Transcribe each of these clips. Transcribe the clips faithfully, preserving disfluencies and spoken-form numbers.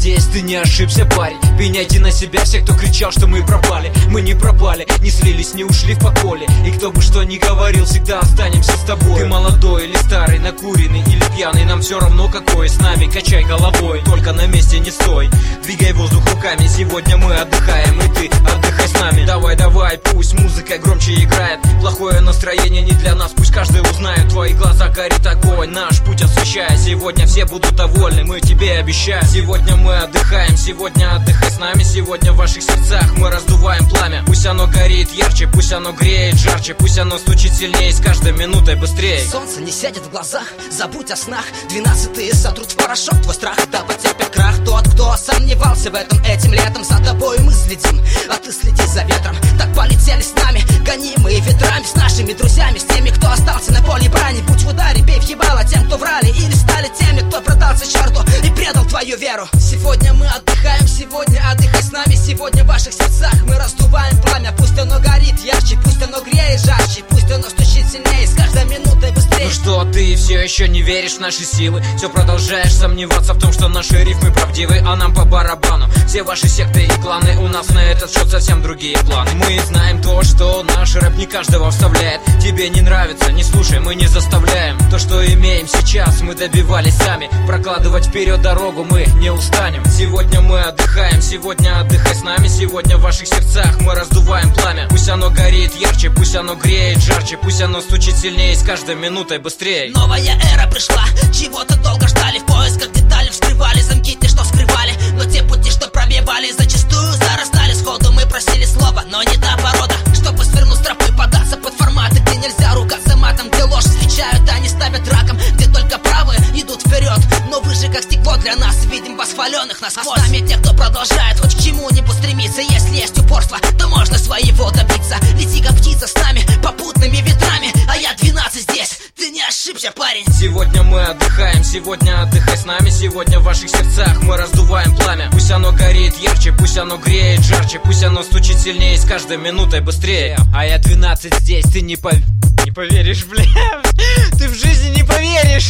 здесь, ты не ошибся, парень. Пеняйте на себя всех, кто кричал, что мы пропали. Мы не пропали, не слились, не ушли в подполье. И кто бы что ни говорил, всегда останемся с тобой. Ты молодой или старый, накуренный или пьяный, нам все равно какой. С нами качай головой, только на месте не стой. Двигай воздух руками, сегодня мы отдыхаем, и ты отдыхай с нами. Давай, давай, пусть музыка громче играет. Плохое настроение не для нас, пусть каждый узнает. В твоих глазах горит огонь, наш путь освещая. Сегодня все будут довольны, мы тебе обещаем. Сегодня мы отдыхаем, сегодня отдыхай с нами. Сегодня в ваших сердцах мы раздуваем пламя. Пусть оно горит ярче, пусть оно греет жарче, пусть оно стучит сильнее, с каждой минутой быстрее. Солнце не сядет в глазах, забудь о снах. Двенадцатые сотрут в порошок твой страх, да потерпит крах тот, кто сомневался в этом. Этим летом за тобой мы следим, а ты следи за ветром. Так полетели с нами, гонимые ветрами, с нашими друзьями, с теми, кто остался на поле брани. Будь в ударе, бей в ебало тем, кто врали, или стали теми, кто продался черту и предал твою веру. Сегодня мы отдыхаем, сегодня отдыхай с нами. Сегодня в ваших сердцах мы раздуваем пламя. Пусть оно горит ярче, пусть оно греет жарче, пусть оно стучит сильнее, с каждой минутой быстрее. Ну что, ты все еще не веришь в наши силы? Все продолжаешь сомневаться в том, что наши рифмы правдивы, а нам по барабану. Все ваши секты и кланы, у нас на этот счет совсем другие планы. Мы знаем то, что наш рэп не каждого вставляет. Тебе не нравится, не слушай, мы не заставляем. То, что имеем сейчас, мы добивались сами. Прокладывать вперед дорогу мы не устанем. Сегодня мы отдыхаем, сегодня отдыхай с нами. Сегодня в ваших сердцах мы раздуваем пламя. Пусть оно горит ярче, пусть оно греет жарче, пусть оно стучит сильнее, с каждой минутой быстрее. Новая эра пришла, чего-то долго ждали. В поисках деталей вскрывали замки, те, что скрывали. Но те пути, что пробивали, зачастую зарастали. Сходу мы просили слова, но не та порода, чтобы свернуть с тропы, податься под форматы, где нельзя ругаться матом, где ложь встречают, они ставят раком, где только правые идут вперед. Но вы же как стекло для нас, видим вас хваленых насквозь. А с нами те, кто продолжает хоть к чему-нибудь стремиться. Если есть упорство, то можно своего добиться. Лети как птица с нами, попутными ветрами. А я двенадцать здесь, ты не ошибся, парень. Сегодня мы отдыхаем, сегодня отдыхай с нами. Сегодня в ваших сердцах мы раздуваем пламя. Пусть оно горит ярче, пусть оно греет жарче, пусть оно стучит сильнее, с каждой минутой быстрее. А я двенадцать здесь, ты не пов... не поверишь, бля. Ты в жизни не поверишь.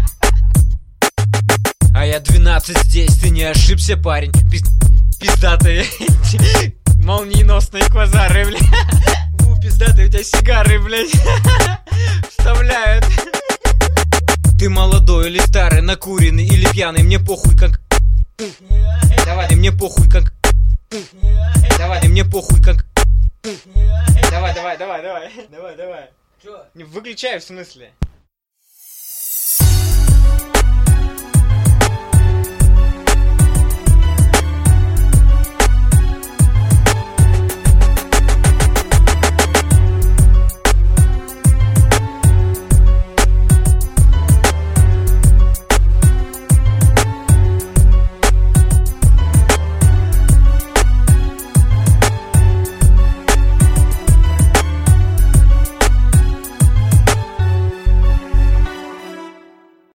А я двенадцать здесь, ты не ошибся, парень. Пиз... Пиздатые молниеносные квазары, бля. Фу, пиздатые у тебя сигары, блядь. Вставляют. Ты молодой или старый, накуренный или пьяный, мне похуй как... Давай, ты мне похуй как... Давай, ты мне похуй как... Давай, давай, давай, давай, давай, давай. Чё? Не выключай, в смысле?